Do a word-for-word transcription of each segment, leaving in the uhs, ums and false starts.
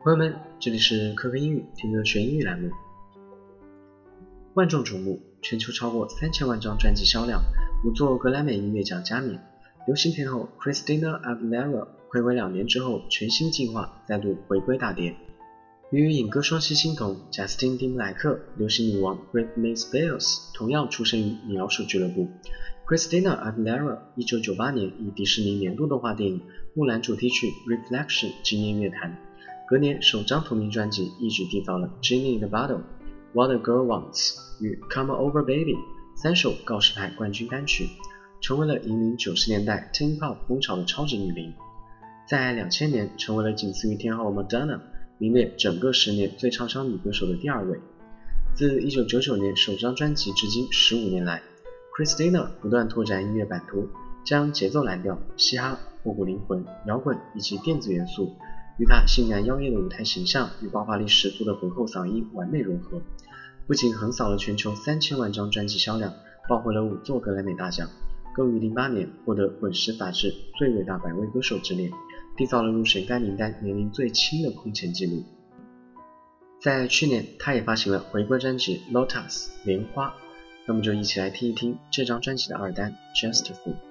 朋友们，这里是科科英语听歌学英语栏目。万众瞩目，全球超过三千万张专辑销量，五座格莱美音乐奖加冕。流行天后 Christina Aguilera 睽违两年之后全新进化，再度回归大碟。与影歌双栖星童贾斯汀·蒂姆莱克、流行女王 Britney Spears 同样出生于米老鼠俱乐部。Christina Aguilera 一九九八年以迪士尼年度动画电影《木兰》主题曲 Reflection 惊艳乐坛。隔年首张同名专辑一举缔造了 Genie in the Bottle、What a Girl Wants 与 Come Over Baby 三首告示牌冠军单曲，成为了引领九十年代 Teen Pop 风潮的超级女伶。在两千年成为了仅次于天后 Madonna 名列整个十年最畅销女歌手的第二位。自一九九九年首张专辑至今十五年来， Christina 不断拓展音乐版图，将节奏蓝调、嘻哈、复古灵魂、摇滚以及电子元素与她性感妖艳的舞台形象与爆发力十足的浑厚嗓音完美融合，不仅横扫了全球三千万张专辑销量，抱回了五座格莱美大奖，更于零八年获得滚石杂志最伟大百位歌手之列，缔造了入选该名单年龄最轻的空前纪录。在去年，她也发行了回归专辑 Lotus 莲花，那么就一起来听一听这张专辑的二单 Just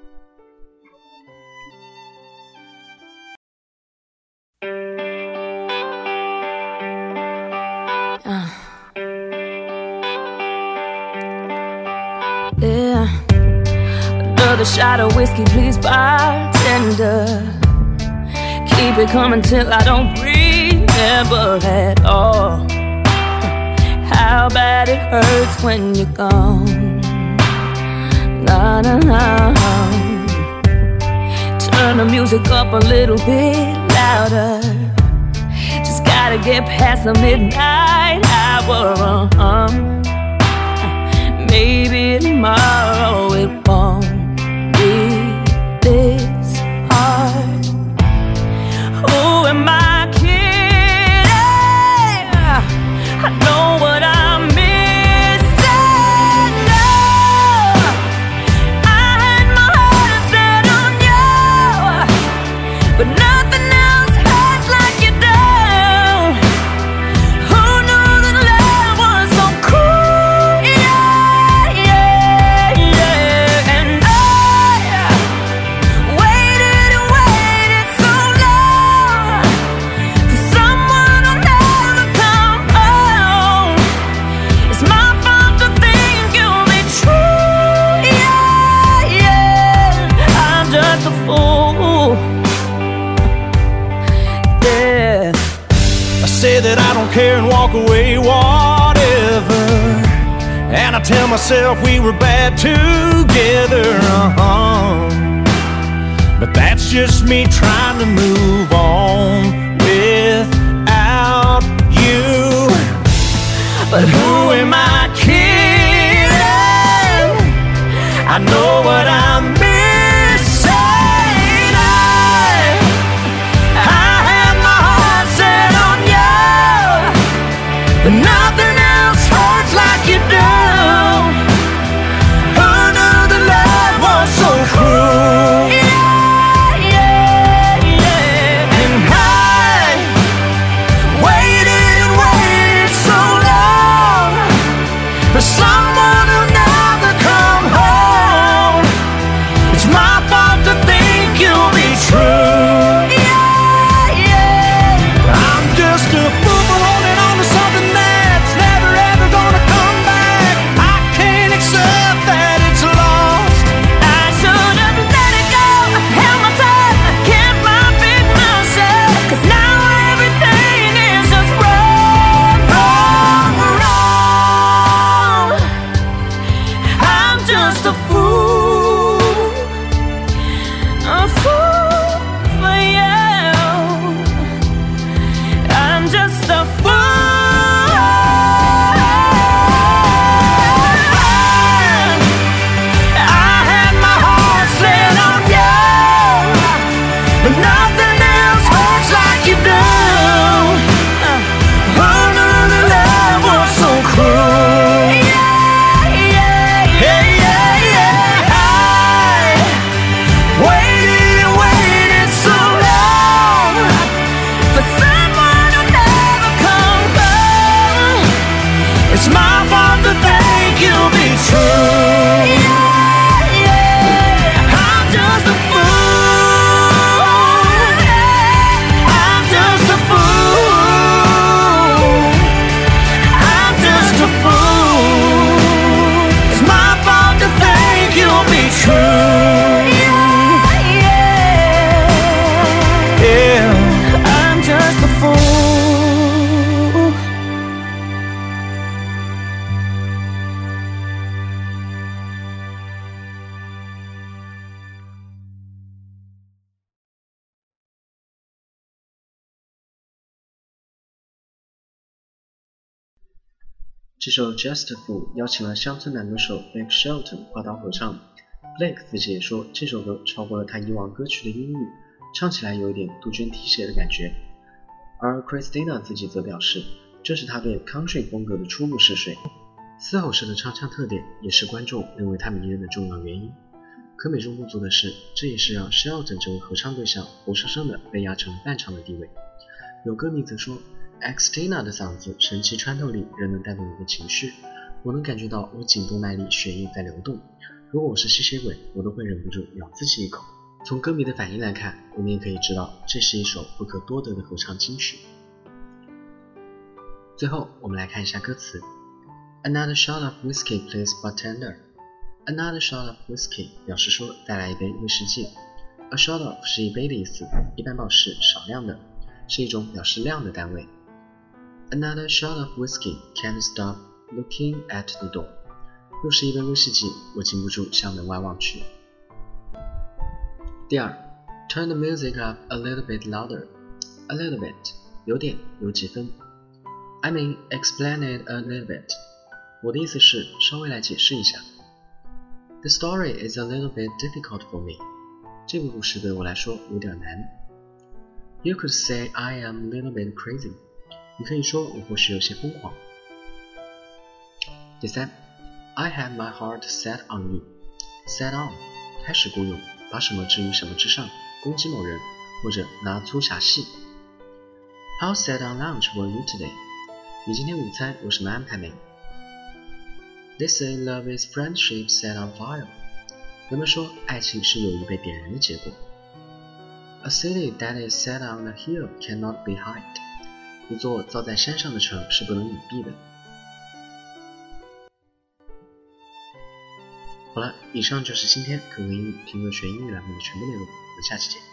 Fool。Yeah, another shot of whiskey, please, bartender. Keep it coming till I don't remember at all how bad it hurts when you're gone. Nah, nah, nah. Turn the music up a little bit louder. Just gotta get past the midnight hour. Uh-huh. Maybe tomorrow it won't be this hard. Who am I kidding? I know what I'm missing. No, I had my heart set on you, but nothing else hurts like you do. Who knew that love was so cruel? Yeah, yeah, yeah. And I waited and waited so long for someone who'll never come home. It's my fault to think you'll be true. Yeah, yeah. I'm just a fool. Yeah. I say that I don't care and walk away, whatever. And I tell myself we were bad together, uh-huh. But that's just me trying to move on without you. But who am I kidding? I know what I'm missing. I, I had my heart set on you, but nothing else hurts like you do. Who knew that love was so cruel? Yeah, yeah, yeah. And I waited and waited so long true. I'm just a fool. I'm just a fool. I'm just a fool. It's my fault to think you'll be true. Yeah, I'm just a fool. 这首 Just a Fool 邀请了乡村男歌手 Blake Shelton 挂刀合唱。Blake 自己也说，这首歌超过了他以往歌曲的音域，唱起来有一点杜鹃啼血的感觉。而 Christina 自己则表示，这是他对 country 风格的初步试水。嘶吼式的唱腔特点也是观众认为他迷人的重要原因。可美中不足的是，这也是让 Shelton 这位合唱对象活生生的被压成了伴唱的地位。有歌迷则说， Christina 的嗓子神奇穿透力仍能带动你的情绪，我能感觉到我颈动脉里血液在流动，如果我是吸血鬼，我都会忍不住咬自己一口。从歌迷的反应来看，我们也可以知道这是一首不可多得的合唱金曲。最后我们来看一下歌词。 Another shot of whiskey please bartender. Another shot of whiskey 表示说再来一杯威士忌。 A shot of 是一杯的意思，一般表示少量的，是一种表示量的单位。 Another shot of whiskey can't stop looking at the door. 又是一杯威士忌，我禁不住向门外望去。第二 Turn the music up a little bit louder. A little bit 有点，有几分。 I mean explain it a little bit. 我的意思是稍微来解释一下。 The story is a little bit difficult for me. 这个故事对我来说有点难。 You could say I am a little bit crazy. 你可以说我或许有些疯狂。第三 I have my heart set on you. Set on 开始雇佣，把什么置于什么之上，攻击某人，或者拿粗下戏。 How set on lunch were you today? 你今天午餐有什么安排没？ They say love is friendship set on fire. 人们说爱情是友谊被点燃的结果。 A city that is set on a hill cannot be hid. 一座造在山上的城是不能隐蔽的。好了，以上就是今天可为英语听歌学英语栏目的全部内容，我们下期见。